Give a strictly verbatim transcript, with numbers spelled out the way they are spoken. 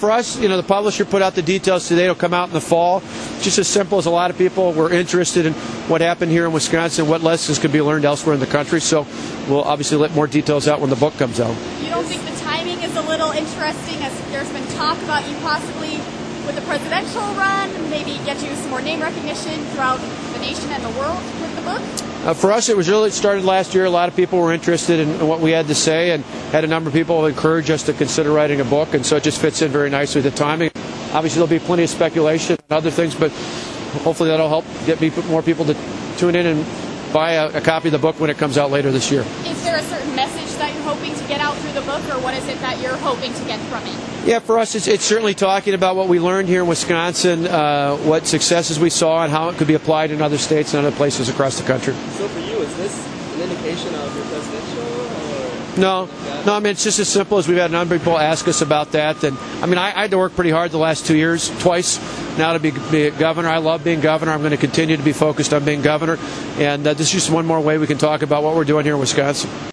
for us, you know, the publisher put out the details today. It'll come out in the fall. Just as simple as a lot of people were interested in what happened here in Wisconsin, what lessons could be learned elsewhere in the country. So we'll obviously let more details out when the book comes out. You don't think the timing is a little interesting, as there's been talk about you possibly, with the presidential run, maybe get you some more name recognition throughout the nation and the world with the book? Uh, for us, it was really it started last year. A lot of people were interested in, in what we had to say, and had a number of people encourage us to consider writing a book, and so it just fits in very nicely with the timing. Obviously, there'll be plenty of speculation and other things, but hopefully that'll help get me, more people to tune in and buy a, a copy of the book when it comes out later this year. Is there a certain message that you're hoping to get out through the book, or what is it that you're hoping to get from it? Yeah, for us, it's, it's certainly talking about what we learned here in Wisconsin, uh, what successes we saw, and how it could be applied in other states and other places across the country. So for you, is this an indication of your presidential? Or no, no. I mean, it's just as simple as we've had a number of people ask us about that. And I mean, I, I had to work pretty hard the last two years, twice now to be, be governor. I love being governor. I'm going to continue to be focused on being governor. And uh, this is just one more way we can talk about what we're doing here in Wisconsin.